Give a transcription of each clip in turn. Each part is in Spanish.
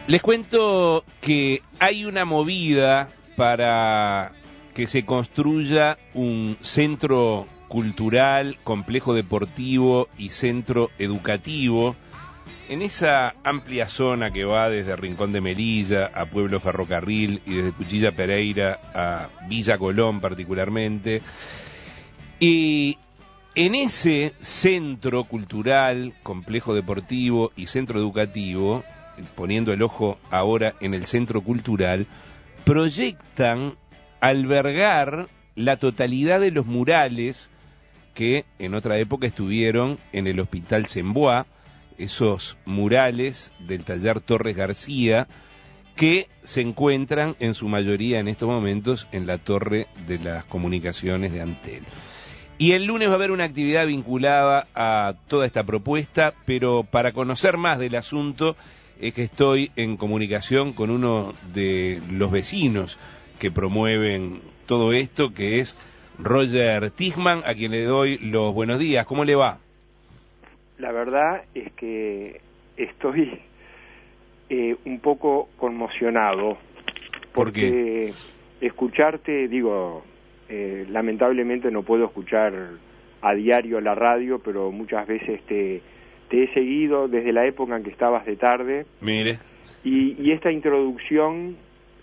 Les cuento que hay una movida para que se construya un centro cultural, complejo deportivo y centro educativo en esa amplia zona que va desde Rincón de Melilla a Pueblo Ferrocarril y desde Cuchilla Pereira a Villa Colón particularmente. Y en ese centro cultural, complejo deportivo y centro educativo, poniendo el ojo ahora en el centro cultural, proyectan albergar la totalidad de los murales que en otra época estuvieron en el Hospital Semboá, esos murales del taller Torres García, que se encuentran en su mayoría en estos momentos en la Torre de las Comunicaciones de Antel. Y el lunes va a haber una actividad vinculada a toda esta propuesta, pero para conocer más del asunto es que estoy en comunicación con uno de los vecinos que promueven todo esto, que es Roger Tigman, a quien le doy los buenos días. ¿Cómo le va? La verdad es que estoy un poco conmocionado. ¿Por qué? Escucharte, lamentablemente no puedo escuchar a diario la radio, pero muchas veces te he seguido desde la época en que estabas de tarde. Mire. Y esta introducción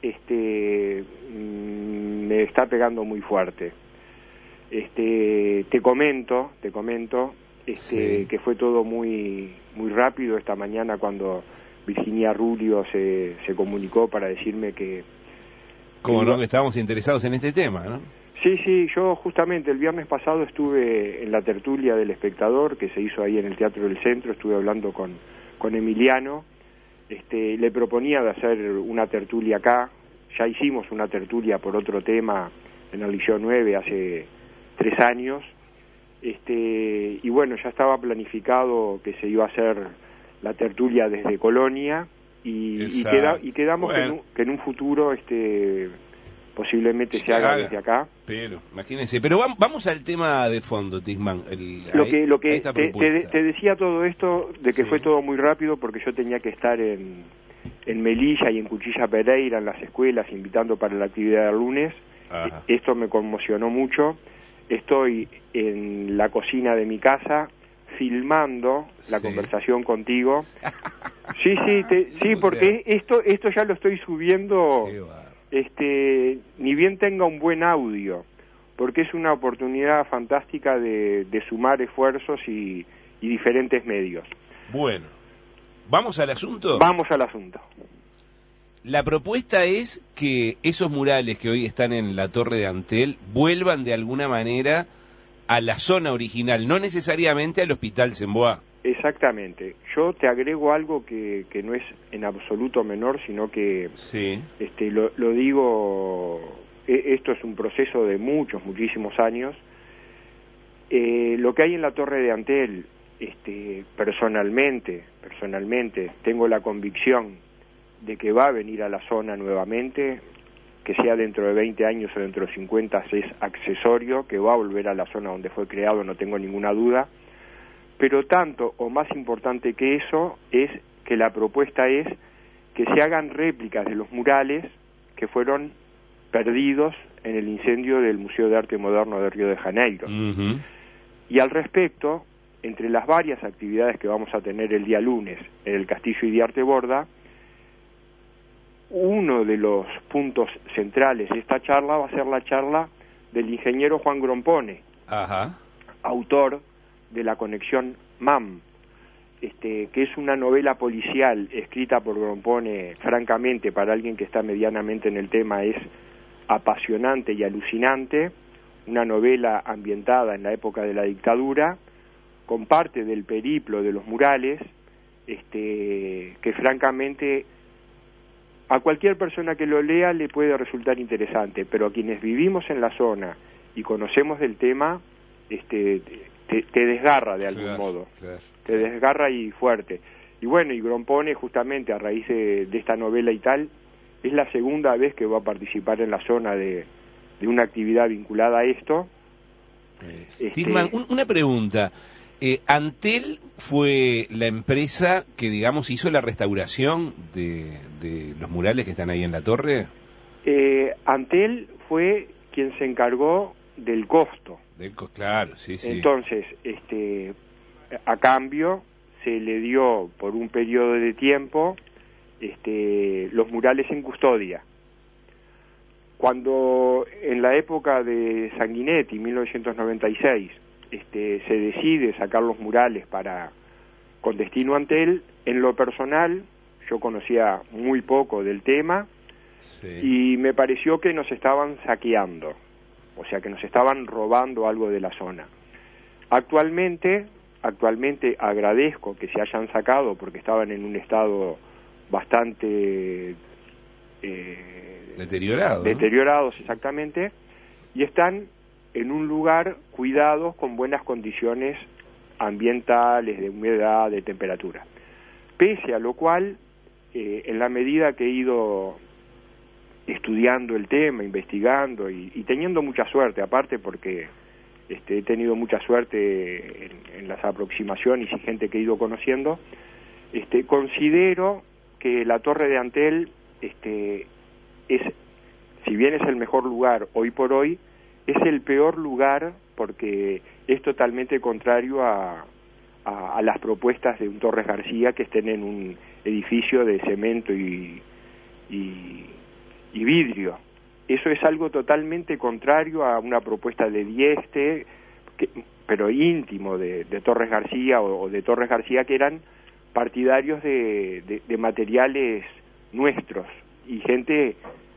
me está pegando muy fuerte. Te comento Sí. que fue todo muy rápido esta mañana cuando Virginia Rulio se comunicó para decirme que... Como no, que estábamos interesados en este tema, ¿no? Sí, yo justamente el viernes pasado estuve en la tertulia del Espectador, que se hizo ahí en el Teatro del Centro, estuve hablando con Emiliano, le proponía de hacer una tertulia acá, ya hicimos una tertulia por otro tema en el Liceo 9 hace 3 años, y bueno, ya estaba planificado que se iba a hacer la tertulia desde Colonia, y quedamos bueno, que en un futuro posiblemente se haga desde acá. Pero, imagínense. Pero vamos al tema de fondo, Tigman. Lo que te decía todo esto, de que sí, fue todo muy rápido, porque yo tenía que estar en Melilla y en Cuchilla Pereira, en las escuelas, invitando para la actividad del lunes. Ajá. Esto me conmocionó mucho. Estoy en la cocina de mi casa, filmando la conversación contigo. Sí, porque esto ya lo estoy subiendo... ni bien tenga un buen audio, porque es una oportunidad fantástica de sumar esfuerzos y diferentes medios. Bueno, ¿vamos al asunto? Vamos al asunto. La propuesta es que esos murales que hoy están en la Torre de Antel vuelvan de alguna manera a la zona original, no necesariamente al Hospital Semboá. Exactamente. Yo te agrego algo que no es en absoluto menor, sino que sí, lo digo, esto es un proceso de muchísimos años. Lo que hay en la Torre de Antel, personalmente, tengo la convicción de que va a venir a la zona nuevamente, que sea dentro de 20 años o dentro de 50 es accesorio, que va a volver a la zona donde fue creado, no tengo ninguna duda. Pero tanto o más importante que eso es que la propuesta es que se hagan réplicas de los murales que fueron perdidos en el incendio del Museo de Arte Moderno de Río de Janeiro. Uh-huh. Y al respecto, entre las varias actividades que vamos a tener el día lunes en el Castillo Idiarte Borda, uno de los puntos centrales de esta charla va a ser la charla del ingeniero Juan Grompone, ajá, autor de La Conexión MAM, que es una novela policial escrita por Grompone. Francamente, para alguien que está medianamente en el tema, es apasionante y alucinante, una novela ambientada en la época de la dictadura, con parte del periplo de los murales, que francamente a cualquier persona que lo lea le puede resultar interesante, pero a quienes vivimos en la zona y conocemos del tema, te desgarra de algún modo, te desgarra y fuerte. Y bueno, y Grompone, justamente a raíz de esta novela y tal, es la segunda vez que va a participar en la zona de una actividad vinculada a esto. Tigman, una pregunta. Antel fue la empresa que, digamos, hizo la restauración de los murales que están ahí en la torre. Antel fue quien se encargó del costo. Claro, sí, sí. Entonces, a cambio, se le dio por un periodo de tiempo los murales en custodia. Cuando en la época de Sanguinetti, 1996, se decide sacar los murales con destino Antel, en lo personal yo conocía muy poco del tema, sí, y me pareció que nos estaban saqueando, o sea que nos estaban robando algo de la zona. Actualmente agradezco que se hayan sacado porque estaban en un estado bastante deteriorados, ¿no? Exactamente, y están en un lugar cuidados con buenas condiciones ambientales, de humedad, de temperatura. Pese a lo cual, en la medida que he ido estudiando el tema, investigando y teniendo mucha suerte, aparte porque he tenido mucha suerte en las aproximaciones y gente que he ido conociendo, considero que la Torre de Antel si bien es el mejor lugar hoy por hoy, es el peor lugar porque es totalmente contrario a las propuestas de un Torres García que estén en un edificio de cemento y vidrio. Eso es algo totalmente contrario a una propuesta de Dieste, pero íntimo de Torres García o de Torres García, que eran partidarios de materiales nuestros y gente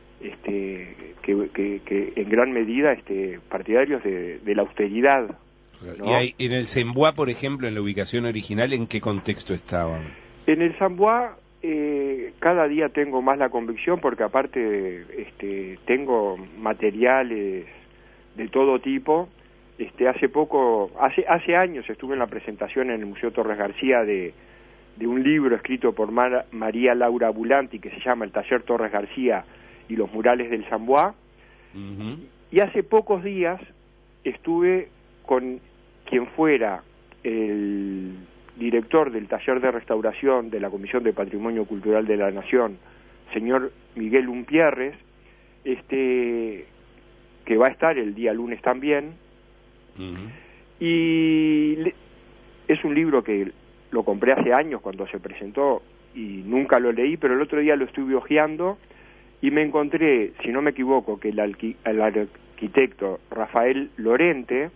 que en gran medida partidarios de la austeridad, ¿no? Y hay, en el Sambois, por ejemplo, en la ubicación original, ¿en qué contexto estaban? En el Sambois cada día tengo más la convicción, porque aparte tengo materiales de todo tipo. Hace años estuve en la presentación en el Museo Torres García de un libro escrito por María Laura Bulanti que se llama El Taller Torres García y los murales del Sambois. Uh-huh. Y hace pocos días estuve con quien fuera el director del taller de restauración de la Comisión de Patrimonio Cultural de la Nación, señor Miguel Umpierres, que va a estar el día lunes también. Uh-huh. Y es un libro que lo compré hace años cuando se presentó y nunca lo leí, pero el otro día lo estuve hojeando y me encontré, si no me equivoco, que el arquitecto Rafael Lorente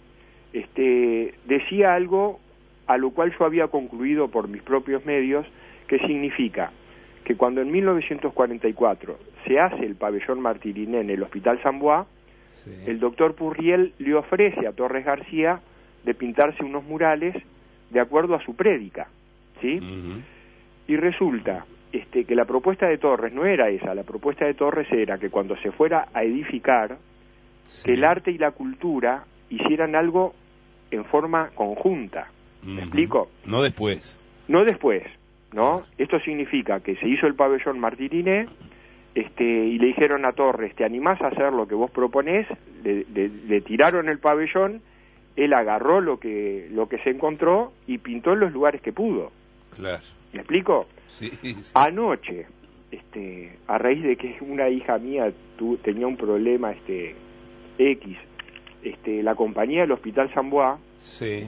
decía algo a lo cual yo había concluido por mis propios medios, que significa que cuando en 1944 se hace el pabellón Martiriné en el Hospital Sambois, sí, el doctor Purriel le ofrece a Torres García de pintarse unos murales de acuerdo a su prédica, ¿sí? Uh-huh. Y resulta que la propuesta de Torres no era esa, la propuesta de Torres era que cuando se fuera a edificar, sí, que el arte y la cultura hicieran algo en forma conjunta. ¿Me uh-huh. explico? No después. No después, ¿no? Esto significa que se hizo el pabellón Martiriné, y le dijeron a Torres, ¿te animás a hacer lo que vos proponés? Le tiraron el pabellón, él agarró lo que se encontró y pintó en los lugares que pudo. Claro. ¿Me explico? Sí, sí. Anoche, a raíz de que una hija mía tenía un problema X, la compañía del Hospital Sambois, sí,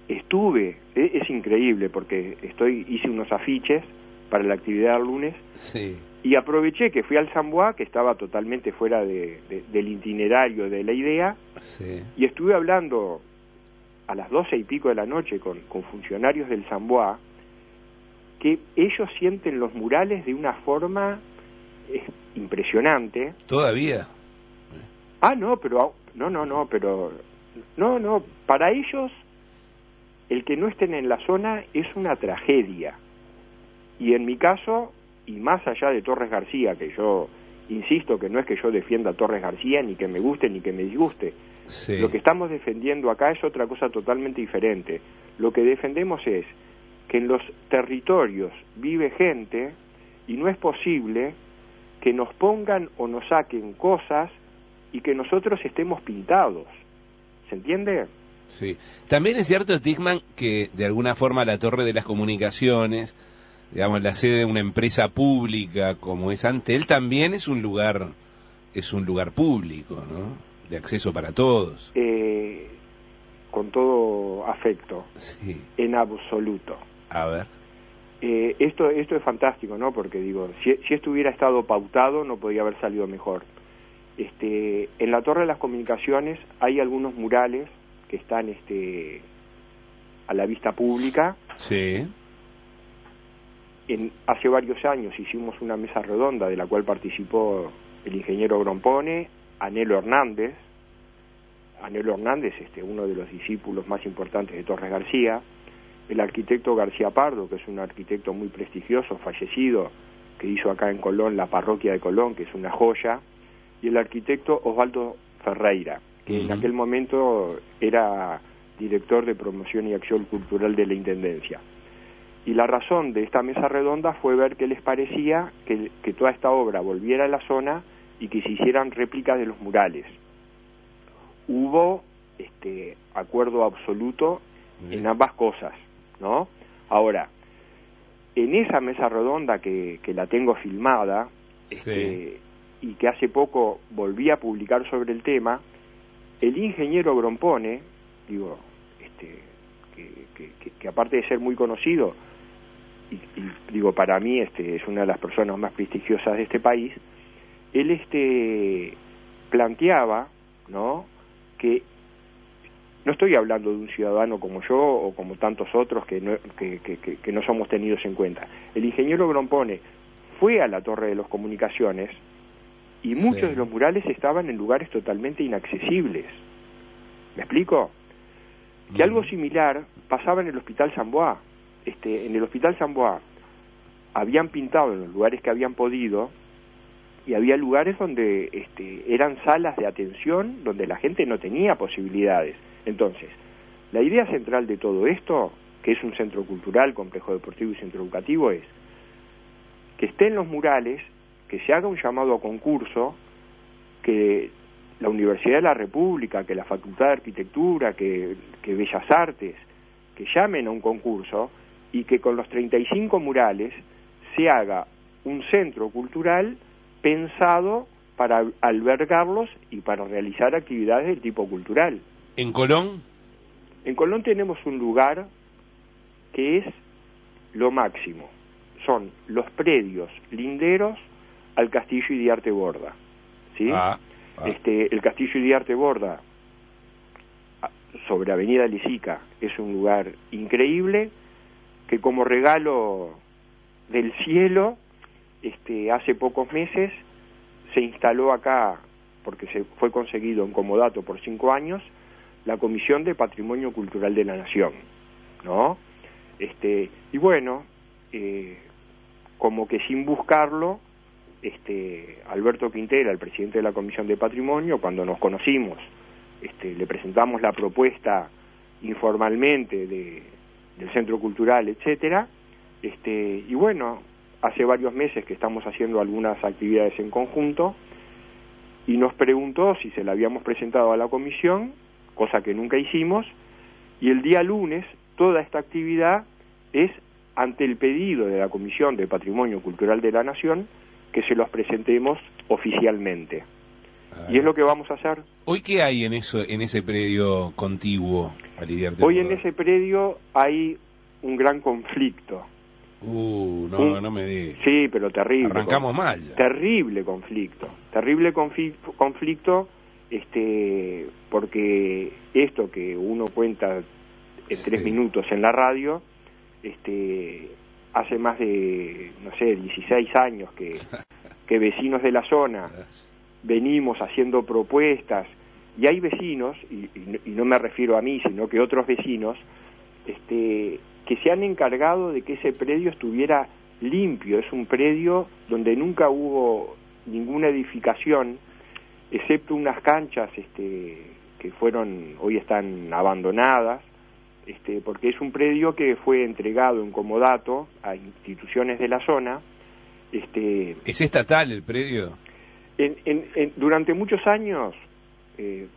es increíble porque hice unos afiches para la actividad del lunes, sí, y aproveché que fui al Sambois, que estaba totalmente fuera del itinerario de la idea, sí, y estuve hablando a las 12 y pico de la noche con funcionarios del Sambois, que ellos sienten los murales de una forma impresionante. ¿Todavía? No, para ellos el que no estén en la zona es una tragedia. Y en mi caso, y más allá de Torres García, que yo insisto que no es que yo defienda a Torres García, ni que me guste ni que me disguste, sí, lo que estamos defendiendo acá es otra cosa totalmente diferente. Lo que defendemos es que en los territorios vive gente y no es posible que nos pongan o nos saquen cosas y que nosotros estemos pintados. ¿Se entiende? Sí. También es cierto, Tickman, que de alguna forma la Torre de las Comunicaciones, digamos, la sede de una empresa pública como es Antel, también es un lugar público, ¿no? De acceso para todos. Con todo afecto, Sí. en absoluto. A ver. Esto es fantástico, ¿no? Porque digo, si esto hubiera estado pautado, no podía haber salido mejor. En la Torre de las Comunicaciones hay algunos murales que están a la vista pública. Sí. Hace varios años hicimos una mesa redonda de la cual participó el ingeniero Grompone, Anhelo Hernández, uno de los discípulos más importantes de Torres García, el arquitecto García Pardo, que es un arquitecto muy prestigioso, fallecido, que hizo acá en Colón la parroquia de Colón, que es una joya, y el arquitecto Osvaldo Ferreira, que en aquel momento era director de promoción y acción cultural de la Intendencia. Y la razón de esta mesa redonda fue ver qué les parecía que toda esta obra volviera a la zona y que se hicieran réplicas de los murales. Hubo acuerdo absoluto en ambas cosas, ¿no? Ahora, en esa mesa redonda que la tengo filmada, Sí. y que hace poco volví a publicar sobre el tema, el ingeniero Grompone, digo, que aparte de ser muy conocido, y digo, para mí es una de las personas más prestigiosas de este país, él planteaba, ¿no?, que no estoy hablando de un ciudadano como yo o como tantos otros que no somos tenidos en cuenta. El ingeniero Grompone fue a la Torre de las Comunicaciones y muchos de los murales estaban en lugares totalmente inaccesibles. ¿Me explico? Que algo similar pasaba en el Hospital San Bois. En el Hospital San Bois habían pintado en los lugares que habían podido, y había lugares donde eran salas de atención donde la gente no tenía posibilidades. Entonces, la idea central de todo esto, que es un centro cultural, complejo deportivo y centro educativo, es que estén los murales, que se haga un llamado a concurso, que la Universidad de la República, que la Facultad de Arquitectura, que Bellas Artes, que llamen a un concurso, y que con los 35 murales se haga un centro cultural pensado para albergarlos y para realizar actividades del tipo cultural. ¿En Colón? En Colón tenemos un lugar que es lo máximo. Son los predios linderos al Castillo Idiarte Borda, ¿sí? El Castillo Idiarte Borda, sobre Avenida Lisica, es un lugar increíble que, como regalo del cielo, hace pocos meses se instaló acá, porque se fue conseguido en comodato por 5 años, la Comisión de Patrimonio Cultural de la Nación, ¿no? Y bueno, como que sin buscarlo, Alberto Quintela, el presidente de la Comisión de Patrimonio, cuando nos conocimos, le presentamos la propuesta informalmente del Centro Cultural, etcétera, y bueno, hace varios meses que estamos haciendo algunas actividades en conjunto, y nos preguntó si se la habíamos presentado a la comisión, cosa que nunca hicimos, y el día lunes toda esta actividad es ante el pedido de la Comisión de Patrimonio Cultural de la Nación que se los presentemos oficialmente. Y es lo que vamos a hacer. ¿Hoy qué hay en ese predio contiguo al Idiarte Borda? Hoy en ese predio hay un gran conflicto. No me digas. Sí, pero terrible. Arrancamos mal ya. Terrible conflicto, porque esto que uno cuenta en 3 minutos en la radio, hace más de, 16 años que vecinos de la zona venimos haciendo propuestas, y hay vecinos, y no me refiero a mí, sino que otros vecinos, que se han encargado de que ese predio estuviera limpio. Es un predio donde nunca hubo ninguna edificación, excepto unas canchas que hoy están abandonadas, porque es un predio que fue entregado en comodato a instituciones de la zona. ¿Es estatal el predio? Durante muchos años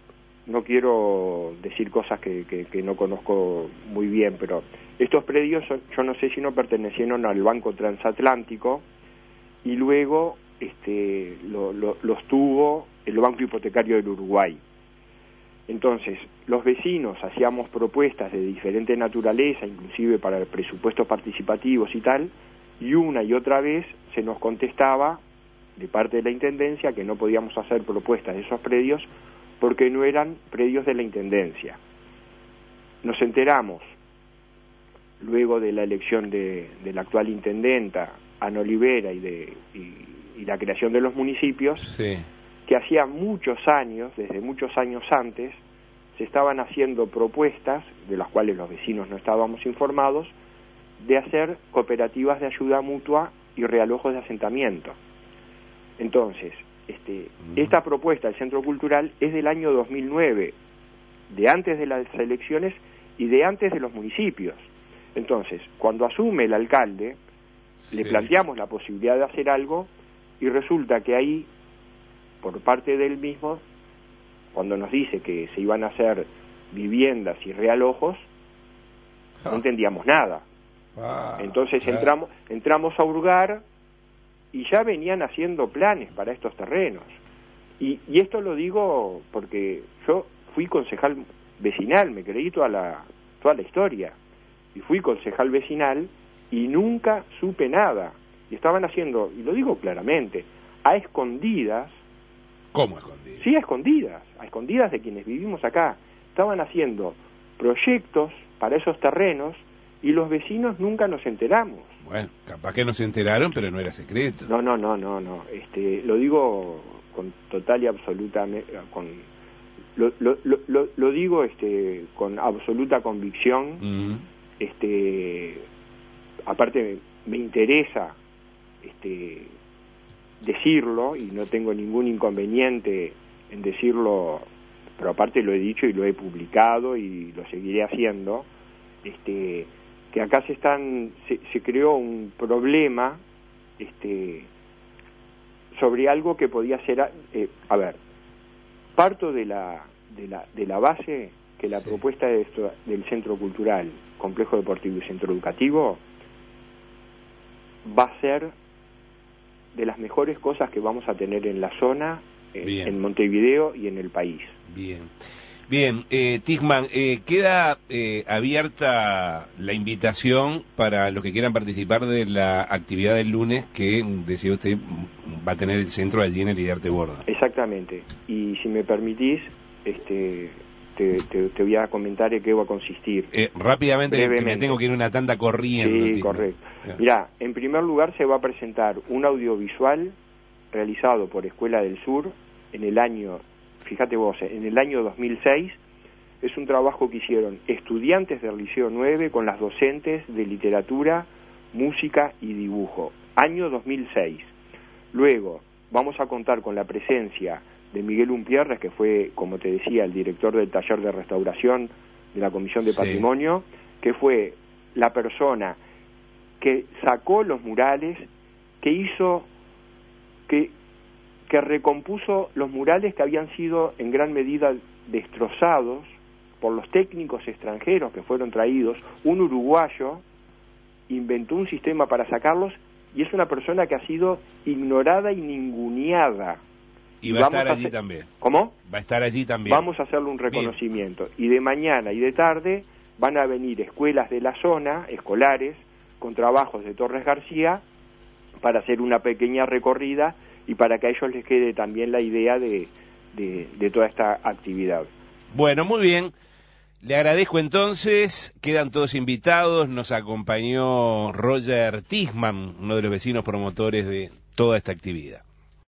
no quiero decir cosas que no conozco muy bien, pero estos predios, yo no sé si no pertenecieron al Banco Transatlántico, y luego los tuvo el Banco Hipotecario del Uruguay. Entonces, los vecinos hacíamos propuestas de diferente naturaleza, inclusive para presupuestos participativos y tal, y una y otra vez se nos contestaba de parte de la Intendencia que no podíamos hacer propuestas de esos predios porque no eran predios de la Intendencia. Nos enteramos, luego de la elección de la actual intendenta, Ana Olivera, y la creación de los municipios, sí, que hacía muchos años, desde muchos años antes, se estaban haciendo propuestas, de las cuales los vecinos no estábamos informados, de hacer cooperativas de ayuda mutua y realojos de asentamiento. Entonces, esta propuesta del Centro Cultural es del año 2009, de antes de las elecciones y de antes de los municipios. Entonces, cuando asume el alcalde, le planteamos la posibilidad de hacer algo, y resulta que ahí, por parte del mismo, cuando nos dice que se iban a hacer viviendas y realojos, no entendíamos nada. Entonces claro, entramos a hurgar, y ya venían haciendo planes para estos terrenos. Y esto lo digo porque yo fui concejal vecinal, me creí toda la historia, y fui concejal vecinal y nunca supe nada. Y estaban haciendo, y lo digo claramente, a escondidas. ¿Cómo a escondidas? Sí, a escondidas de quienes vivimos acá. Estaban haciendo proyectos para esos terrenos y los vecinos nunca nos enteramos. Bueno, capaz que no se enteraron, pero no era secreto. No. Lo digo con total y absolutamente, lo digo con absoluta convicción. Aparte me interesa decirlo, y no tengo ningún inconveniente en decirlo, pero aparte lo he dicho y lo he publicado y lo seguiré haciendo, que acá se creó un problema sobre algo que podía ser, parto de la base que la propuesta del Centro Cultural, Complejo Deportivo y Centro Educativo va a ser de las mejores cosas que vamos a tener en la zona, en Montevideo y en el país. Bien, Tijman, queda abierta la invitación para los que quieran participar de la actividad del lunes que, decía usted, va a tener el centro allí en el Iriarte Borda. Exactamente, y si me permitís, te voy a comentar en qué va a consistir. Rápidamente, que me tengo que ir una tanda corriendo. Sí, correcto. Mirá, en primer lugar se va a presentar un audiovisual realizado por Escuela del Sur en el año, fíjate vos, en el año 2006. Es un trabajo que hicieron estudiantes del Liceo 9 con las docentes de literatura, música y dibujo, año 2006. Luego vamos a contar con la presencia de Miguel Umpierres, que fue, como te decía, el director del taller de restauración de la Comisión de Patrimonio, que fue la persona que sacó los murales, que hizo, que recompuso los murales que habían sido en gran medida destrozados por los técnicos extranjeros que fueron traídos. Un uruguayo inventó un sistema para sacarlos, y es una persona que ha sido ignorada y ninguneada. Y va a estar allí también. ¿Cómo? Va a estar allí también. Vamos a hacerle un reconocimiento. Y de mañana y de tarde van a venir escuelas de la zona, escolares, con trabajos de Torres García, para hacer una pequeña recorrida y para que a ellos les quede también la idea de toda esta actividad. Bueno, muy bien. Le agradezco entonces, quedan todos invitados, nos acompañó Roger Tijman, uno de los vecinos promotores de toda esta actividad.